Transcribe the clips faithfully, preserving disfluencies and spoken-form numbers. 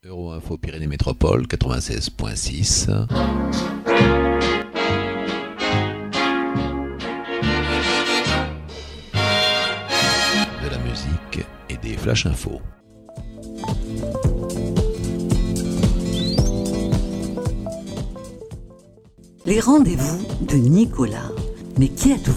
Euroinfo Pyrénées Métropole quatre-vingt-seize point six. De la musique et des flash infos. Les rendez-vous de Nicolas. Mais qui êtes-vous ?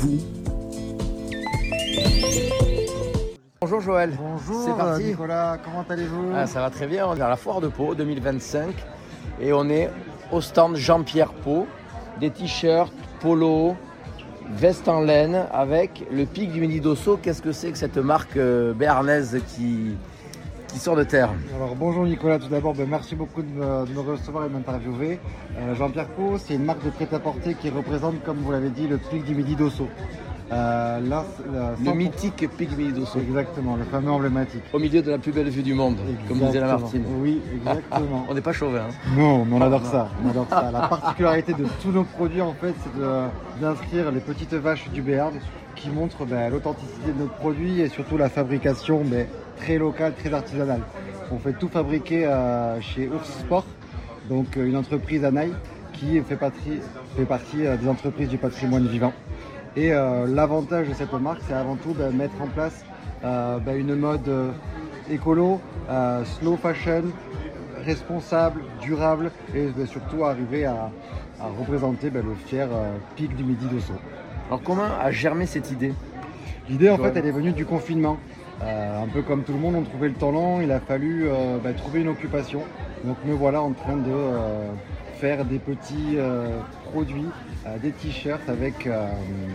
Bonjour Joël. Bonjour C'est parti. Nicolas, comment allez-vous ? Ah, ça va très bien, on est à la foire de Pau deux mille vingt-cinq et on est au stand Jean-Pierre Pau, des t-shirts, polos, vestes en laine avec le pic du Midi d'Ossau. Qu'est-ce que c'est que cette marque euh, béarnaise qui, qui sort de terre ? Alors bonjour Nicolas, tout d'abord ben, merci beaucoup de me, de me recevoir et de m'interviewer. Euh, Jean-Pierre Pau, c'est une marque de prêt-à-porter qui représente, comme vous l'avez dit, le pic du Midi d'Ossau. Euh, là, euh, Le mythique pic du Midi d'Ossau. Exactement, le fameux emblématique. Au milieu de la plus belle vue du monde, Exactement. comme disait Lamartine. Oui, exactement. On n'est pas chauvin. Hein. Non, mais on adore ça, on adore ça. La particularité de tous nos produits, en fait, c'est de, d'inscrire les petites vaches du Béarn qui montrent ben, l'authenticité de notre produit et surtout la fabrication ben, très locale, très artisanale. On fait tout fabriquer euh, chez Ours Sport, donc euh, une entreprise à Naï qui fait partie, fait partie euh, des entreprises du patrimoine vivant. Et euh, l'avantage de cette marque, c'est avant tout ben, mettre en place euh, ben, une mode euh, écolo, euh, slow fashion, responsable, durable et ben, surtout arriver à, à représenter ben, le fier euh, pic du Midi d'Ossau. Alors comment a germé cette idée ? L'idée en fait elle est venue du confinement. Euh, un peu comme tout le monde, on trouvait le temps long, il a fallu euh, ben, trouver une occupation. Donc me voilà en train de euh, faire des petits euh, produits, euh, des t-shirts avec euh,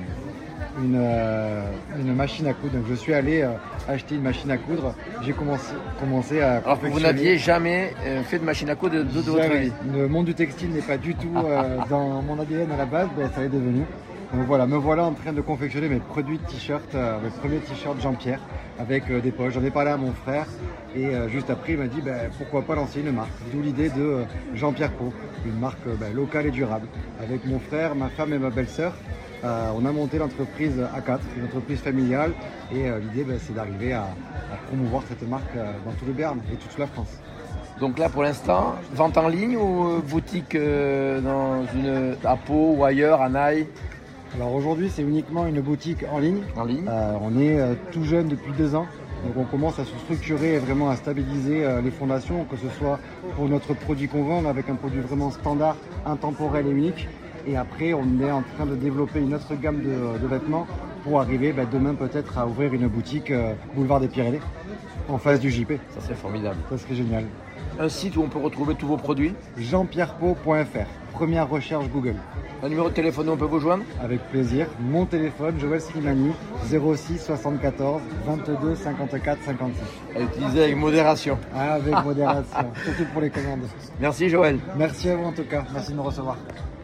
une, euh, une machine à coudre. Donc je suis allé euh, acheter une machine à coudre, j'ai commencé, commencé à Alors que vous confectionner. n'aviez jamais euh, fait de machine à coudre de, de votre Jamais. vie. Le monde du textile n'est pas du tout euh, dans mon A D N à la base, ben, ça l'est devenu. Donc voilà, me voilà en train de confectionner mes produits de t-shirt, euh, mes premiers t-shirts Jean-Pierre avec euh, des poches. J'en ai parlé à mon frère et euh, juste après il m'a dit ben, pourquoi pas lancer une marque. D'où l'idée de euh, Jean-Pierre Pau, une marque euh, ben, locale et durable. Avec mon frère, ma femme et ma belle-sœur, euh, on a monté l'entreprise A quatre, une entreprise familiale et euh, l'idée ben, c'est d'arriver à, à promouvoir cette marque euh, dans tout le Béarn et toute la France. Donc là, pour l'instant, vente en ligne ou euh, boutique euh, dans une, à Pau ou ailleurs, à Naï ? Alors aujourd'hui, c'est uniquement une boutique en ligne. En ligne. Euh, on est euh, tout jeune depuis deux ans, donc on commence à se structurer et vraiment à stabiliser euh, les fondations, que ce soit pour notre produit qu'on vend avec un produit vraiment standard, intemporel et unique. Et après, on est en train de développer une autre gamme de, de vêtements pour arriver bah, demain peut-être à ouvrir une boutique euh, boulevard des Pyrénées, en face du J P. Ça serait formidable. Ça serait génial. Un site où on peut retrouver tous vos produits. jean pierre pau point f r, première recherche Google. Un numéro de téléphone où on peut vous joindre ? Avec plaisir. Mon téléphone, Joël Slimani, zéro six soixante-quatorze vingt-deux cinquante-quatre cinquante-six. À utiliser avec modération. Avec modération, surtout pour les commandes. Merci Joël. Merci à vous en tout cas, merci de me recevoir.